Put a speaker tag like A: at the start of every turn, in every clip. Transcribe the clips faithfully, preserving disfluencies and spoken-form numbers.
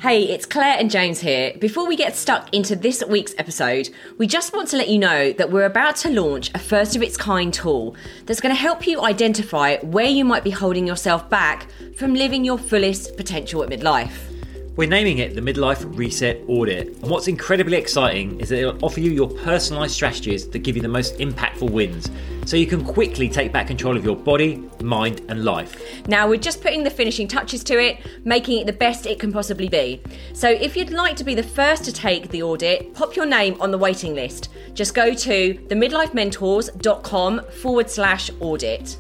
A: Hey, it's Claire and James here. Before we get stuck into this week's episode, we just want to let you know that we're about to launch a first of its kind tool that's going to help you identify where you might be holding yourself back from living your fullest potential at midlife.
B: We're naming it the Midlife Reset Audit, and what's incredibly exciting is that it'll offer you your personalised strategies that give you the most impactful wins, so you can quickly take back control of your body, mind and life.
A: Now we're just putting the finishing touches to it, making it the best it can possibly be. So if you'd like to be the first to take the audit, pop your name on the waiting list. Just go to themidlifementors.com forward slash audit.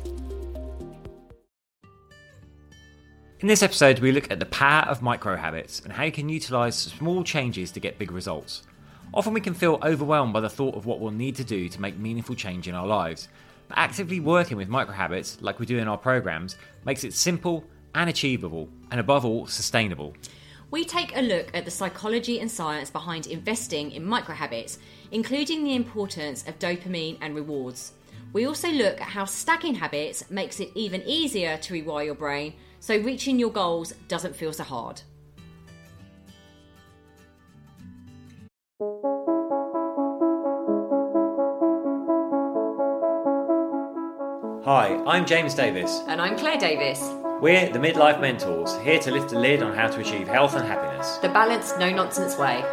B: In this episode, we look at the power of micro habits and how you can utilise small changes to get big results. Often we can feel overwhelmed by the thought of what we'll need to do to make meaningful change in our lives. But actively working with micro habits, like we do in our programs, makes it simple and achievable, and above all, sustainable.
A: We take a look at the psychology and science behind investing in micro habits, including the importance of dopamine and rewards. We also look at how stacking habits makes it even easier to rewire your brain, so reaching your goals doesn't feel so hard.
B: Hi, I'm James Davis.
A: And I'm Claire Davis.
B: We're the Midlife Mentors, here to lift the lid on how to achieve health and happiness.
A: The balanced, no-nonsense way.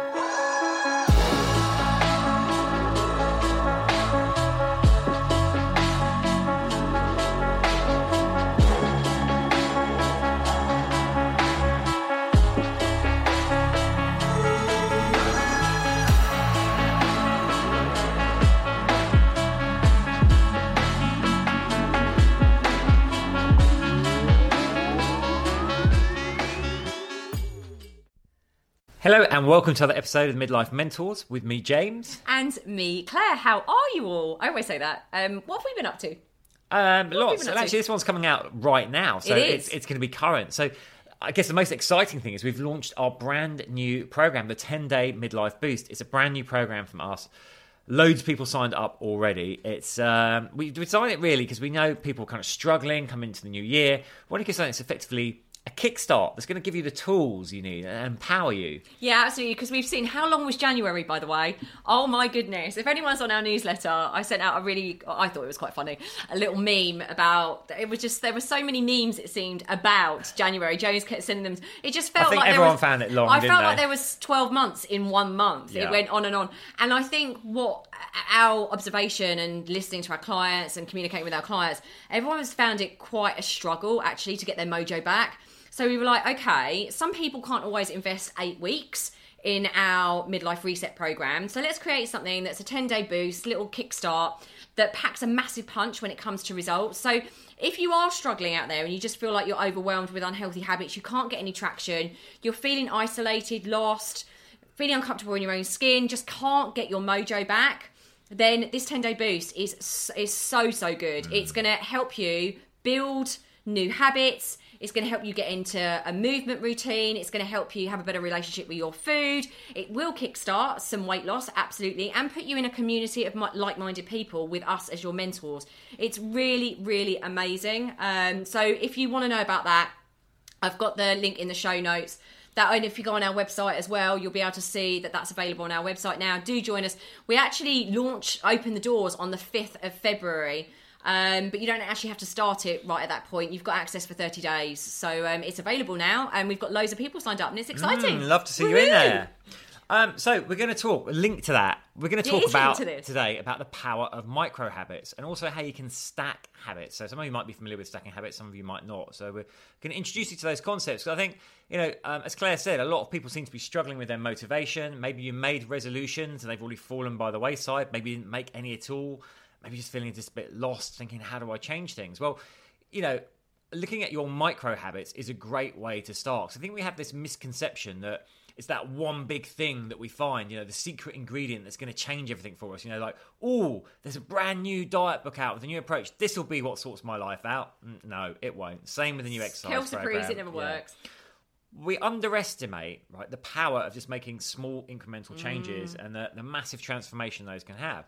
B: Hello and welcome to another episode of Midlife Mentors with me, James.
A: And me, Claire. How are you all? I always say that. Um, what have we been up to?
B: Um, lots.
A: been up
B: And actually,
A: to?
B: this one's coming out right now, so
A: It is.
B: it's, it's going to be current. So I guess the most exciting thing is we've launched our brand new program, the ten-day Midlife Boost. It's a brand new program from us. Loads of people signed up already. It's um, we designed it really because we know people are kind of struggling coming into the new year. We want to give something that's effectively a kickstart that's going to give you the tools you need and empower you.
A: Yeah, absolutely, because we've seen, how long was January, by the way? Oh my goodness. If anyone's on our newsletter, I sent out a really, I thought it was quite funny, a little meme about, it was just, there were so many memes, it seemed, about January. James kept sending them. It just felt
B: I think
A: like
B: everyone
A: there was,
B: found it long,
A: I
B: didn't
A: felt
B: they?
A: like there was twelve months in one month.
B: Yeah.
A: It went on and on. And I think what our observation and listening to our clients and communicating with our clients, everyone has found it quite a struggle, actually, to get their mojo back. So we were like, okay, some people can't always invest eight weeks in our midlife reset program. So let's create something that's a ten-day boost, little kickstart that packs a massive punch when it comes to results. So if you are struggling out there and you just feel like you're overwhelmed with unhealthy habits, you can't get any traction, you're feeling isolated, lost, feeling uncomfortable in your own skin, just can't get your mojo back, then this ten-day boost is, is so, so good. Mm. It's going to help you build new habits. It's going to help you get into a movement routine. It's going to help you have a better relationship with your food. It will kickstart some weight loss, absolutely, and put you in a community of like-minded people with us as your mentors. It's really, really amazing. Um, so if you want to know about that, I've got the link in the show notes. That, and if you go on our website as well, you'll be able to see that that's available on our website now. Do join us. We actually launch, open the doors on the fifth of February. Um, but you don't actually have to start it right at that point. You've got access for thirty days. So um, it's available now, and we've got loads of people signed up, and it's exciting.
B: Mm, love to see
A: Woo-hoo!
B: you in there. Um, so we're going to talk, a link to that. We're going to
A: It
B: talk
A: is
B: about
A: linked to this.
B: today about the power of micro habits and also how you can stack habits. So some of you might be familiar with stacking habits, some of you might not. So we're going to introduce you to those concepts. So I think, you know, um, as Claire said, a lot of people seem to be struggling with their motivation. Maybe you made resolutions and they've already fallen by the wayside. Maybe you didn't make any at all. Maybe just feeling just a bit lost, thinking, how do I change things? Well, you know, looking at your micro habits is a great way to start. So I think we have this misconception that it's that one big thing that we find, you know, the secret ingredient that's going to change everything for us. You know, like, oh, there's a brand new diet book out with a new approach. This will be what sorts my life out. No, it won't. Same with the new exercise
A: Kelsey
B: program.
A: agrees, it never
B: Yeah.
A: works.
B: We underestimate, right, the power of just making small incremental changes
A: Mm.
B: and the, the massive transformation those can have.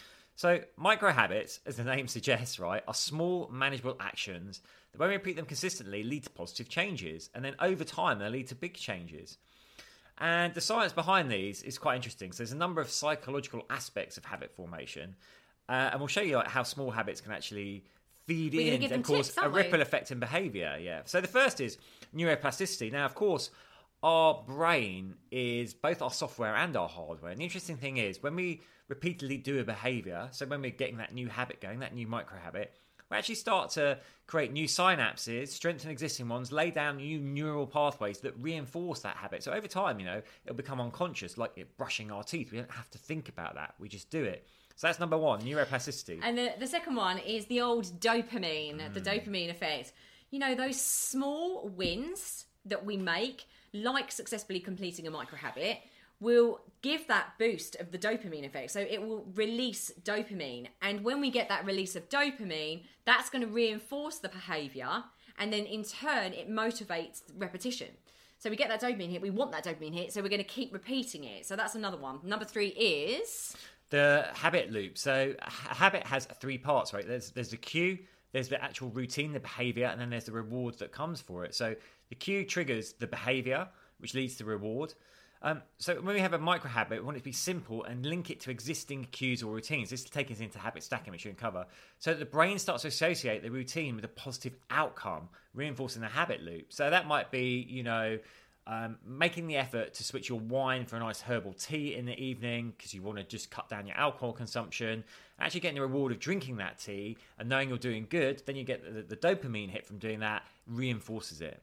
B: So micro habits, as the name suggests, right, are small, manageable actions that when we repeat them consistently lead to positive changes. And then over time, they lead to big changes. And the science behind these is quite interesting. So there's a number of psychological aspects of habit formation. Uh, and we'll show you like, how small habits can actually feed
A: We're
B: in and cause a ripple effect in behaviour. Yeah. So the first is neuroplasticity. Now, of course, our brain is both our software and our hardware. And the interesting thing is when we repeatedly do a behaviour, so when we're getting that new habit going, that new micro habit, we actually start to create new synapses, strengthen existing ones, lay down new neural pathways that reinforce that habit. So over time, you know, it'll become unconscious, like it brushing our teeth. We don't have to think about that. We just do it. So that's number one, neuroplasticity.
A: And the, the second one is the old dopamine, mm. the dopamine effect. You know, those small wins that we make, like successfully completing a micro habit, will give that boost of the dopamine effect. So it will release dopamine. And when we get that release of dopamine, that's going to reinforce the behaviour. And then in turn, it motivates repetition. So we get that dopamine hit. We want that dopamine hit. So we're going to keep repeating it. So that's another one. Number three is...
B: the habit loop. So a habit has three parts, right? There's there's the cue, there's the actual routine, the behaviour, and then there's the reward that comes for it. So the cue triggers the behaviour, which leads to reward. Um, so when we have a micro habit, we want it to be simple and link it to existing cues or routines. This will take us into habit stacking, which you can cover. So that the brain starts to associate the routine with a positive outcome, reinforcing the habit loop. So that might be, you know, um, making the effort to switch your wine for a nice herbal tea in the evening because you want to just cut down your alcohol consumption. Actually getting the reward of drinking that tea and knowing you're doing good, then you get the, the dopamine hit from doing that, reinforces it.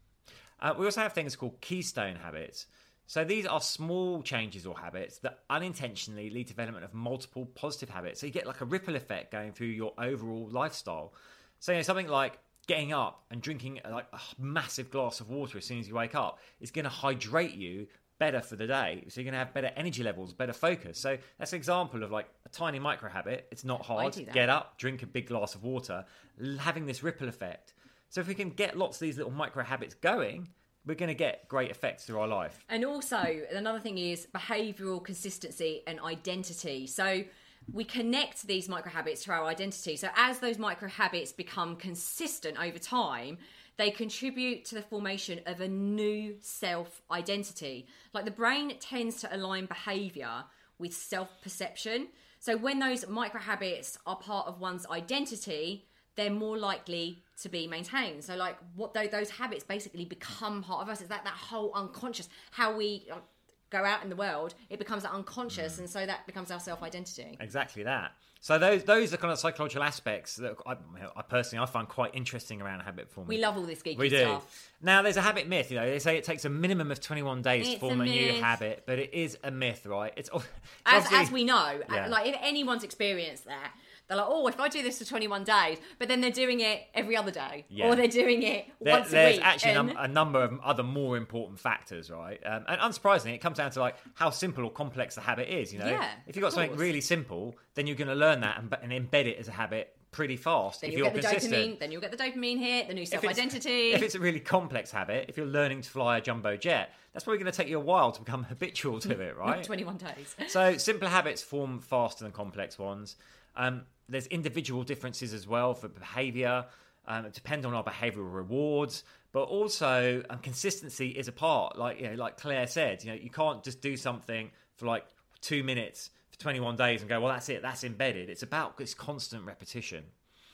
B: Uh, we also have things called keystone habits. So these are small changes or habits that unintentionally lead to development of multiple positive habits. So you get like a ripple effect going through your overall lifestyle. So you know, something like getting up and drinking like a massive glass of water as soon as you wake up is going to hydrate you better for the day. So you're going to have better energy levels, better focus. So that's an example of like a tiny micro habit. It's not hard. Get up, drink a big glass of water, having this ripple effect. So if we can get lots of these little micro habits going, we're going to get great effects through our life.
A: And also, another thing is behavioural consistency and identity. So we connect these micro habits to our identity. So as those micro habits become consistent over time, they contribute to the formation of a new self-identity. Like the brain tends to align behaviour with self-perception. So when those micro habits are part of one's identity, they're more likely to be maintained. So like what those habits basically become part of us. It's like that whole unconscious, how we go out in the world, it becomes that unconscious, mm. and so that becomes our self-identity.
B: Exactly that. So those those are kind of psychological aspects that I, I personally I find quite interesting around habit forming.
A: We love all this geeky
B: we do.
A: stuff.
B: Now there's a habit myth. You know, they say it takes a minimum of twenty-one days
A: it's
B: to form a, a new habit, but it is a myth, right? It's, it's
A: as as we know,
B: yeah.
A: like if anyone's experienced that. They're like, oh, if I do this for twenty-one days, but then they're doing it every other day, yeah. or they're doing it
B: there,
A: once a
B: there's
A: week.
B: There's actually
A: and...
B: a, a number of other more important factors, right? Um, and unsurprisingly, it comes down to like how simple or complex the habit is. You know,
A: yeah,
B: if you've got something really simple, then you're going to learn that and, and embed it as a habit pretty fast.
A: Then
B: if
A: you'll
B: you're
A: get the
B: consistent.
A: dopamine. Then you'll get the dopamine hit, the new self-identity.
B: If it's, if it's a really complex habit, if you're learning to fly a jumbo jet, that's probably going to take you a while to become habitual to it, right?
A: Not twenty-one days.
B: So simple habits form faster than complex ones. Um, there's individual differences as well for behaviour. Um, it depends on our behavioural rewards, but also um, consistency is a part. Like you know, like Claire said, you know, you can't just do something for like two minutes for twenty-one days and go, well, that's it, that's embedded. It's about this constant repetition.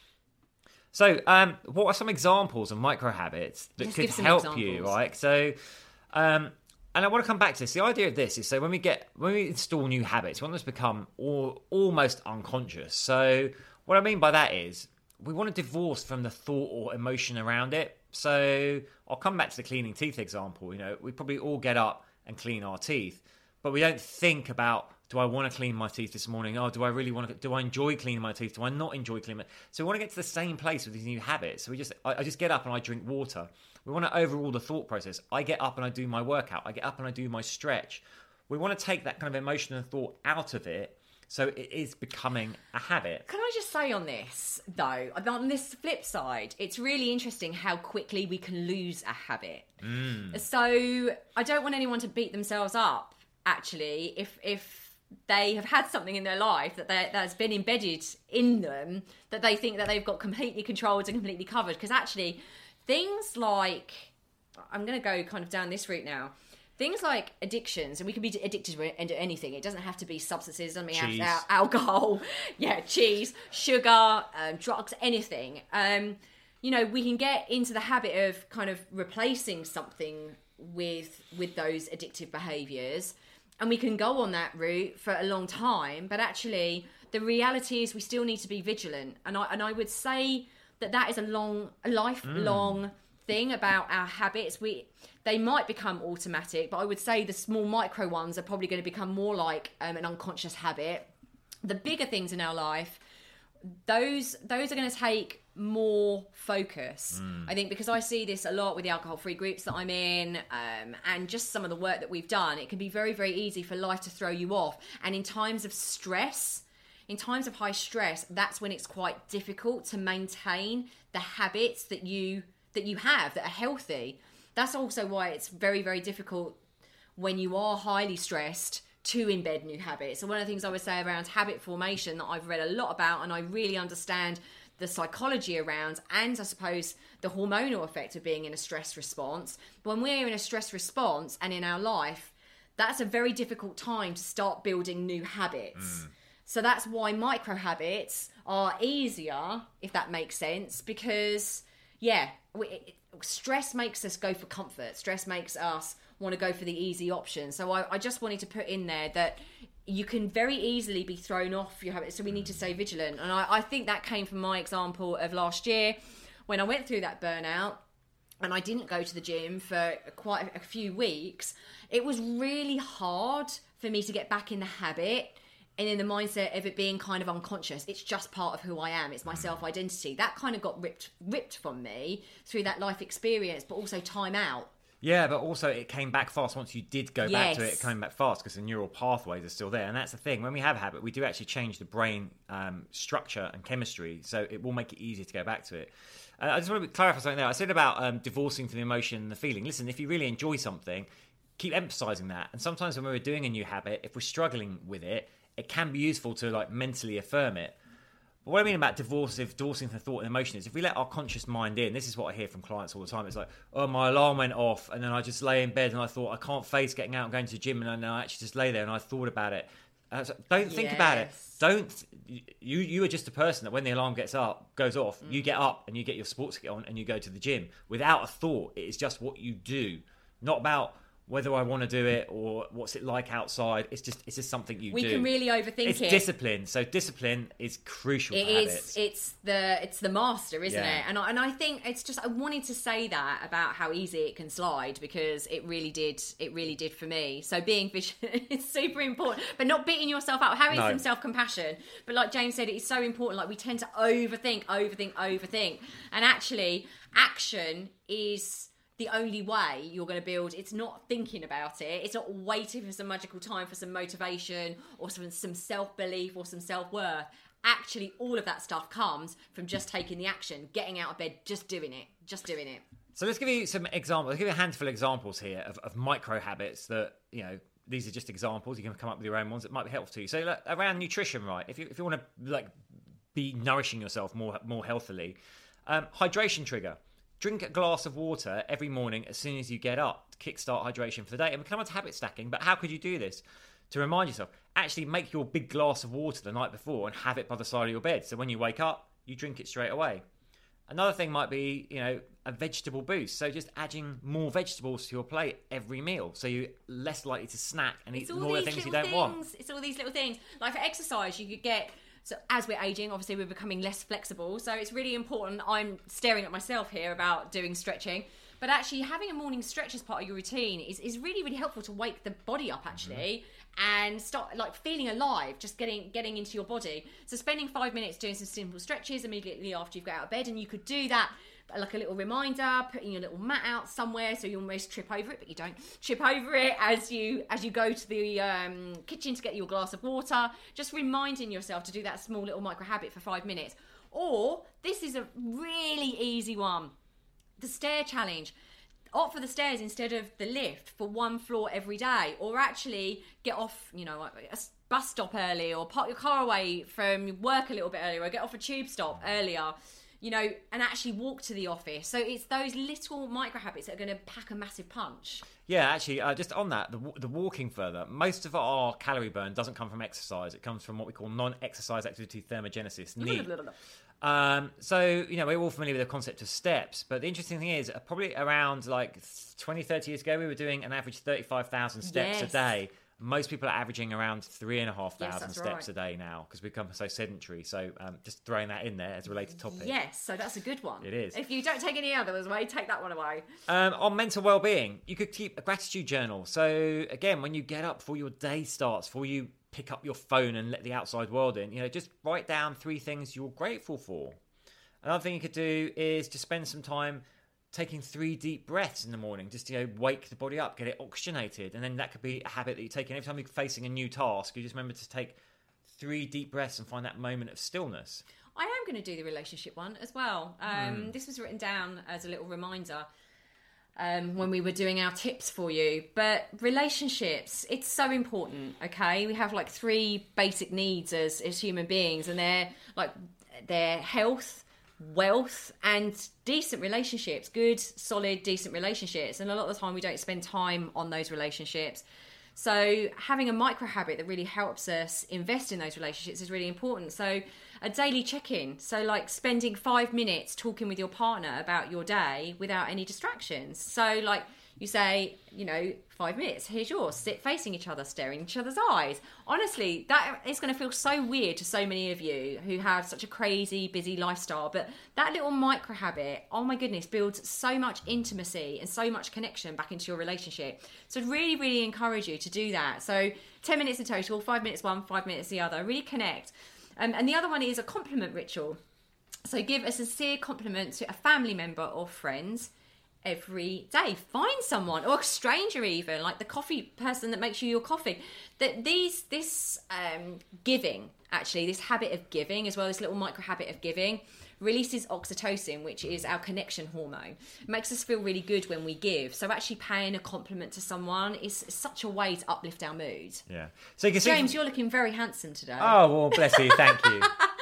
B: So, um, what are some examples of micro habits that
A: Just
B: could help examples. you? Right, so. Um, And I want to come back to this. The idea of this is so when we get when we install new habits, we want them to become all, almost unconscious. So what I mean by that is we want to divorce from the thought or emotion around it. So I'll come back to the cleaning teeth example. You know, we probably all get up and clean our teeth, but we don't think about, do I want to clean my teeth this morning? Oh, do I really want to? Do I enjoy cleaning my teeth? Do I not enjoy cleaning my teeth? So we want to get to the same place with these new habits. So we just, I, I just get up and I drink water. We want to overrule the thought process. I get up and I do my workout. I get up and I do my stretch. We want to take that kind of emotion and thought out of it, so it is becoming a habit.
A: Can I just say on this, though, on this flip side, it's really interesting how quickly we can lose a habit.
B: Mm.
A: So I don't want anyone to beat themselves up, actually, if if they have had something in their life that they, that's been embedded in them that they think that they've got completely controlled and completely covered. Because actually, things like, I'm going to go kind of down this route now. things like addictions, and we can be addicted to anything. It doesn't have to be substances. I mean,
B: Cheese.
A: have alcohol, yeah, cheese, sugar, um, drugs, anything. Um, you know, we can get into the habit of kind of replacing something with with those addictive behaviours, and we can go on that route for a long time. But actually, the reality is we still need to be vigilant. And I and I would say that that is a long, a lifelong mm. thing about our habits. We they might become automatic, but I would say the small micro ones are probably going to become more like um, an unconscious habit. The bigger things in our life, those those are going to take more focus. Mm. I think because I see this a lot with the alcohol-free groups that I'm in, um, and just some of the work that we've done, it can be very, very easy for life to throw you off. And in times of stress, in times of high stress, that's when it's quite difficult to maintain the habits that you that you have that are healthy. That's also why it's very, very difficult when you are highly stressed to embed new habits. So one of the things I would say around habit formation that I've read a lot about, and I really understand the psychology around, and I suppose the hormonal effect of being in a stress response. When we're in a stress response and in our life, that's a very difficult time to start building new habits. Mm. So that's why micro habits are easier, if that makes sense, because, yeah, we, it, stress makes us go for comfort. Stress makes us want to go for the easy option. So I, I just wanted to put in there that you can very easily be thrown off your habits, so we need to stay vigilant. And I, I think that came from my example of last year when I went through that burnout and I didn't go to the gym for quite a few weeks. It was really hard for me to get back in the habit and in the mindset of it being kind of unconscious. It's just part of who I am. It's my self-identity. That kind of got ripped ripped from me through that life experience, but also time out.
B: Yeah, but also it came back fast once you did go
A: yes.
B: back to it. It came back fast because the neural pathways are still there. And that's the thing. When we have a habit, we do actually change the brain um, structure and chemistry. So it will make it easier to go back to it. Uh, I just want to clarify something there. I said about um, divorcing from the emotion and the feeling. Listen, if you really enjoy something, keep emphasising that. And sometimes when we're doing a new habit, if we're struggling with it, it can be useful to like mentally affirm it. But what I mean about divorce, if divorcing from thought and emotion is if we let our conscious mind in, this is what I hear from clients all the time. It's like, oh, my alarm went off and then I just lay in bed and I thought I can't face getting out and going to the gym, and then I actually just lay there and I thought about it. Uh, so don't think yes. about it. Don't you? You are just a person that when the alarm gets up, goes off, mm. you get up and you get your sports kit on and you go to the gym without a thought. It is just what you do, not about whether I want to do it or what's it like outside. It's just it's just something you
A: we
B: do.
A: We can really overthink
B: it's
A: it. It's
B: discipline. So discipline is crucial
A: it
B: for
A: is,
B: habits.
A: It's the it's the master, isn't
B: yeah.
A: it? And I, and I think it's just I wanted to say that about how easy it can slide, because it really did it really did for me. So being vigilant is super important, but not beating yourself up, having
B: no.
A: some self-compassion. But like James said, it's so important. Like we tend to overthink, overthink, overthink. And actually action is the only way you're going to build. It's not thinking about it. It's not waiting for some magical time for some motivation or some, some self-belief or some self-worth. Actually, all of that stuff comes from just taking the action, getting out of bed, just doing it, just doing it.
B: So let's give you some examples. Let's give you a handful of examples here of, of micro habits that, you know, these are just examples. You can come up with your own ones that might be helpful to you. So like, around nutrition, right? If you if you want to like be nourishing yourself more more healthily, um, hydration trigger. Drink a glass of water every morning as soon as you get up to kickstart hydration for the day. And we come on to habit stacking, but how could you do this? To remind yourself, actually make your big glass of water the night before and have it by the side of your bed. So when you wake up, you drink it straight away. Another thing might be, you know, a vegetable boost. So just adding more vegetables to your plate every meal. So you're less likely to snack and eat more of the things you don't
A: things.
B: want.
A: It's all these little things. Like for exercise, you could get... So as we're aging, obviously we're becoming less flexible. So it's really important. I'm staring at myself here about doing stretching. But actually having a morning stretch as part of your routine is, is really, really helpful to wake the body up, actually, mm-hmm. and start like feeling alive, just getting getting into your body. So spending five minutes doing some simple stretches immediately after you've got out of bed. And you could do that like a little reminder, putting your little mat out somewhere so you almost trip over it, but you don't trip over it as you as you go to the um, kitchen to get your glass of water. Just reminding yourself to do that small little micro habit for five minutes. Or this is a really easy one, the stair challenge. Opt for the stairs instead of the lift for one floor every day, or actually get off, you know, a bus stop early, or park your car away from work a little bit earlier, or get off a tube stop earlier. You know, and actually walk to the office. So it's those little micro habits that are going to pack a massive punch.
B: Yeah, actually, uh, just on that, the, the walking further, most of our calorie burn doesn't come from exercise. It comes from what we call non-exercise activity thermogenesis, N E A. Um, so, you know, we're all familiar with the concept of steps, but the interesting thing is, uh, probably around like twenty, thirty years ago, we were doing an average thirty-five thousand steps
A: Yes.
B: a day. Most people are averaging around three and a half
A: Yes,
B: thousand
A: that's
B: steps
A: right.
B: a day now because we've become so sedentary. So, um, just throwing that in there as a related topic.
A: Yes, so that's a good one.
B: It is.
A: If you don't take any others away, take that one away.
B: Um, on mental well-being, you could keep a gratitude journal. So again, when you get up before your day starts, before you pick up your phone and let the outside world in, you know, just write down three things you're grateful for. Another thing you could do is to spend some time taking three deep breaths in the morning, just to, you know, wake the body up, get it oxygenated, and then that could be a habit that you take. And every time you're facing a new task, you just remember to take three deep breaths and find that moment of stillness.
A: I am going to do the relationship one as well. Um,
B: Hmm.
A: This was written down as a little reminder um, when we were doing our tips for you. But relationships, it's so important, okay? We have like three basic needs as, as human beings, and they're like their health, wealth, and decent relationships. Good, solid, decent relationships. And a lot of the time we don't spend time on those relationships. So having a micro habit that really helps us invest in those relationships is really important. So a daily check-in. So like spending five minutes talking with your partner about your day without any distractions. So like you say, you know, five minutes, here's yours. Sit facing each other, staring each other's eyes. Honestly, that is going to feel so weird to so many of you who have such a crazy, busy lifestyle. But that little micro habit, oh my goodness, builds so much intimacy and so much connection back into your relationship. So I'd really, really encourage you to do that. So ten minutes in total, five minutes one, five minutes the other. Really connect. Um, and the other one is a compliment ritual. So give a sincere compliment to a family member or friends every day. Find someone, or a stranger even, like the coffee person that makes you your coffee. That these this um, giving, actually, this habit of giving as well, this little micro habit of giving, releases oxytocin, which is our connection hormone. It makes us feel really good when we give. So actually paying a compliment to someone is such a way to uplift our mood.
B: Yeah. So you can see.
A: James, you're looking very handsome today.
B: Oh, well, bless you. Thank you.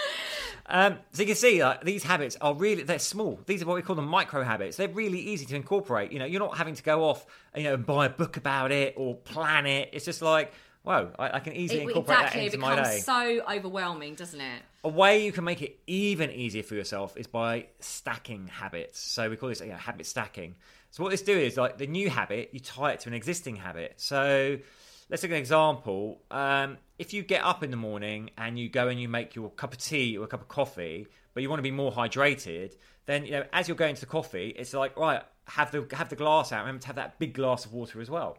B: Um, so you can see like, these habits are really, they're small. These are what we call them micro habits. They're really easy to incorporate. You know, you're not having to go off, you know, and buy a book about it or plan it. It's just like, whoa, I, I can easily
A: It,
B: incorporate
A: exactly,
B: that
A: it
B: into my
A: becomes
B: day.
A: so overwhelming, doesn't it?
B: A way you can make it even easier for yourself is by stacking habits. So we call this, you know, habit stacking. So what this do is like the new habit, you tie it to an existing habit. So let's take an example. Um, if you get up in the morning and you go and you make your cup of tea or a cup of coffee, but you want to be more hydrated, then, you know, as you're going to the coffee, it's like, right, have the have the glass out. Remember to have that big glass of water as well.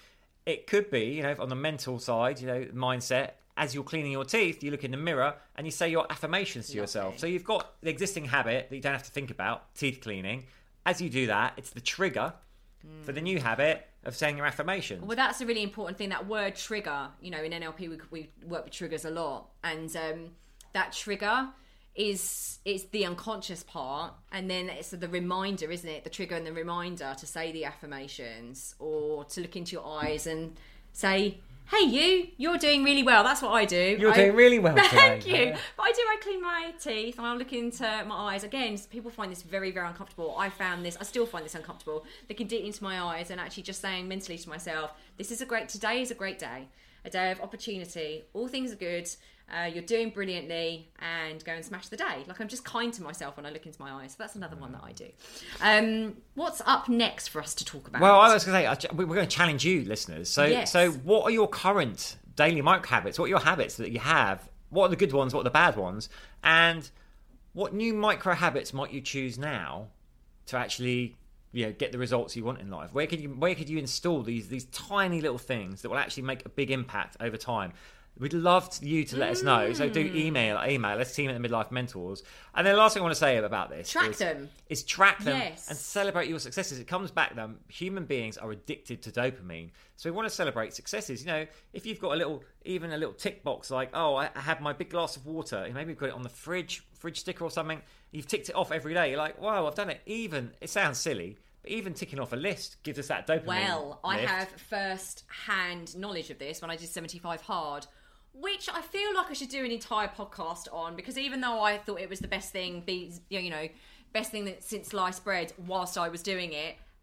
B: It could be, you know, on the mental side, you know, mindset. As you're cleaning your teeth, you look in the mirror and you say your affirmations to
A: Lovely.
B: yourself. So you've got the existing habit that you don't have to think about, teeth cleaning. As you do that, it's the trigger for the new habit of saying your affirmations.
A: Well, that's a really important thing. That word trigger, you know, in N L P we, we work with triggers a lot, and um, that trigger is it's the unconscious part, and then it's the reminder, isn't it? The trigger and the reminder to say the affirmations, or to look into your eyes and say, "Hey, you, you're doing really well." That's what I do.
B: You're
A: I,
B: doing really well today.
A: Thank you. But I do. I clean my teeth and I look into my eyes. Again, people find this very, very uncomfortable. I found this. I still find this uncomfortable. Looking deep into my eyes and actually just saying mentally to myself, "This is a great. Today is a great day. A day of opportunity. All things are good. Uh, you're doing brilliantly, and go and smash the day." Like, I'm just kind to myself when I look into my eyes. So that's another one that I do. Um, what's up next for us to talk about?
B: Well, I was going to say, we're going to challenge you, listeners. So,
A: Yes.
B: so what are your current daily micro habits? What are your habits that you have? What are the good ones? What are the bad ones? And what new micro habits might you choose now to actually, you know, get the results you want in life? Where could you, where could you install these these tiny little things that will actually make a big impact over time? We'd love to, you to let us know. So do email, email. Let's team at the Midlife Mentors. And then the last thing I want to say about this
A: Track
B: is,
A: them.
B: is track them
A: Yes.
B: and celebrate your successes. It comes back then. Human beings are addicted to dopamine. So we want to celebrate successes. You know, if you've got a little, even a little tick box like, oh, I I have my big glass of water. Maybe you've got it on the fridge, fridge sticker or something. You've ticked it off every day. You're like, wow, I've done it. Even, it sounds silly, but even ticking off a list gives us that dopamine.
A: Well, I
B: lift.
A: have first-hand knowledge of this when I did seventy-five Hard, which I feel like I should do an entire podcast on, because even though I thought it was the best thing, be you know, best thing that since sliced bread whilst I was doing it,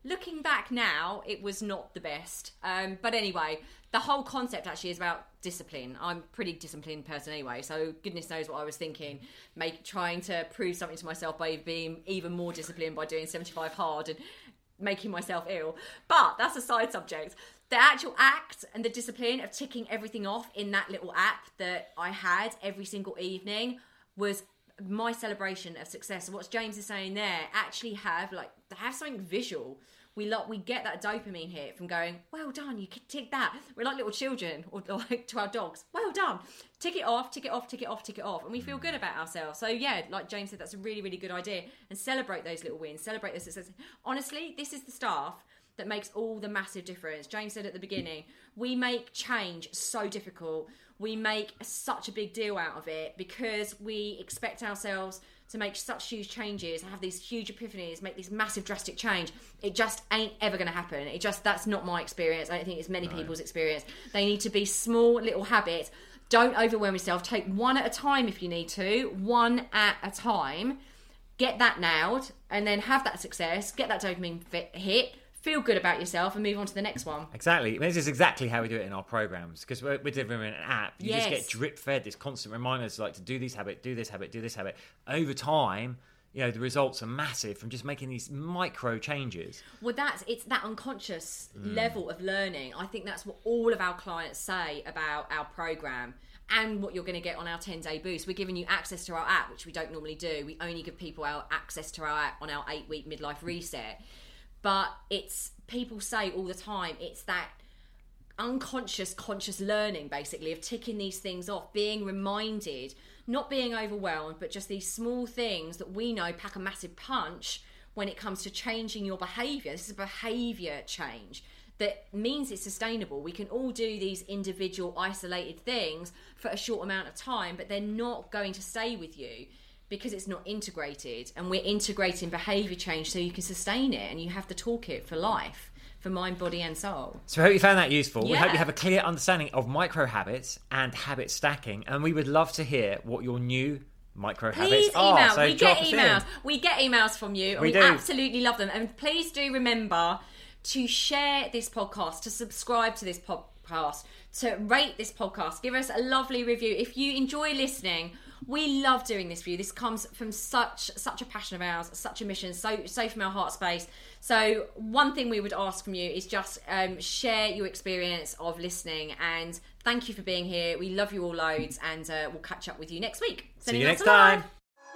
A: looking back now, it was not the best. Um, but anyway, the whole concept actually is about discipline. I'm a pretty disciplined person anyway, so goodness knows what I was thinking, make trying to prove something to myself by being even more disciplined by doing seventy-five hard and making myself ill. But that's a side subject. The actual act and the discipline of ticking everything off in that little app that I had every single evening was my celebration of success. And what James is saying there, actually have like have something visual. We like we get that dopamine hit from going, well done, you tick that. We're like little children, or like to our dogs, well done. Tick it off, tick it off, tick it off, tick it off. And we feel good about ourselves. So yeah, like James said, that's a really, really good idea. And celebrate those little wins, celebrate those successes. Honestly, this is the stuff that makes all the massive difference. James said at the beginning, we make change so difficult. We make such a big deal out of it because we expect ourselves to make such huge changes, have these huge epiphanies, make this massive drastic change. It just ain't ever going to happen. It just, that's not my experience. I don't think it's many no. people's experience. They need to be small little habits. Don't overwhelm yourself. Take one at a time if you need to, one at a time. Get that nailed and then have that success, get that dopamine hit, feel good about yourself and move on to the next one.
B: Exactly. This is exactly how we do it in our programs, because we're, we're delivering an app. You
A: yes.
B: just get drip fed this constant reminders like to do this habit, do this habit, do this habit. Over time, you know, the results are massive from just making these micro changes.
A: Well, that's it's that unconscious
B: Mm.
A: level of learning. I think that's what all of our clients say about our program and what you're going to get on our ten-day boost. We're giving you access to our app, which we don't normally do. We only give people our access to our app on our eight-week midlife reset. But it's, people say all the time, it's that unconscious, conscious learning, basically, of ticking these things off, being reminded, not being overwhelmed, but just these small things that we know pack a massive punch when it comes to changing your behaviour. This is a behaviour change that means it's sustainable. We can all do these individual, isolated things for a short amount of time, but they're not going to stay with you, because it's not integrated, and we're integrating behaviour change so you can sustain it and you have the toolkit for life, for mind, body and soul.
B: So we hope you found that useful.
A: Yeah.
B: We hope you have a clear understanding of micro habits and habit stacking, and we would love to hear what your new micro
A: please
B: habits
A: email.
B: are. So
A: we
B: drop
A: get
B: us
A: emails.
B: in.
A: We get emails from you and
B: we,
A: we
B: do.
A: absolutely love them. And please do remember to share this podcast, to subscribe to this podcast, to rate this podcast, give us a lovely review. If you enjoy listening, we love doing this for you. This comes from such such a passion of ours, such a mission, so so from our heart space. So one thing we would ask from you is just um, share your experience of listening, and thank you for being here. We love you all loads, and uh, we'll catch up with you next week.
B: See
A: Sending
B: you
A: lots
B: next
A: of love.
B: time.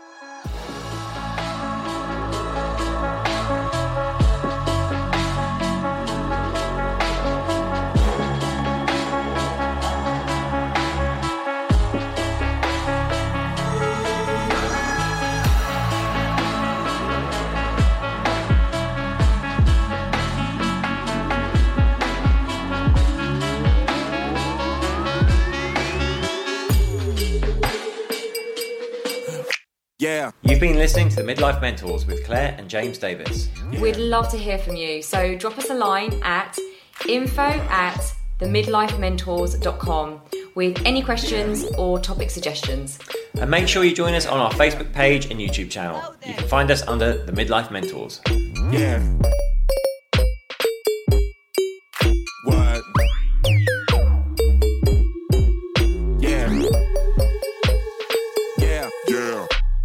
C: Yeah.
B: You've been listening to the Midlife Mentors with Claire and James Davis.
C: Yeah.
A: We'd love to hear from you. So drop us a line at info at the midlife mentors dot com with any questions or topic suggestions.
B: And make sure you join us on our Facebook page and YouTube channel. You can find us under the Midlife Mentors.
C: Yeah. What? Yeah. Yeah. Yeah.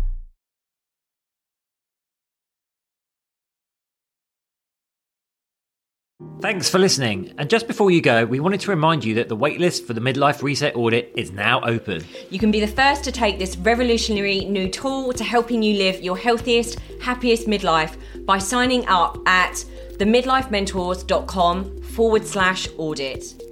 B: Thanks for listening. And just before you go, we wanted to remind you that the waitlist for the Midlife Reset Audit is now open.
A: You can be the first to take this revolutionary new tool to helping you live your healthiest, happiest midlife by signing up at the midlife mentors dot com forward slash audit.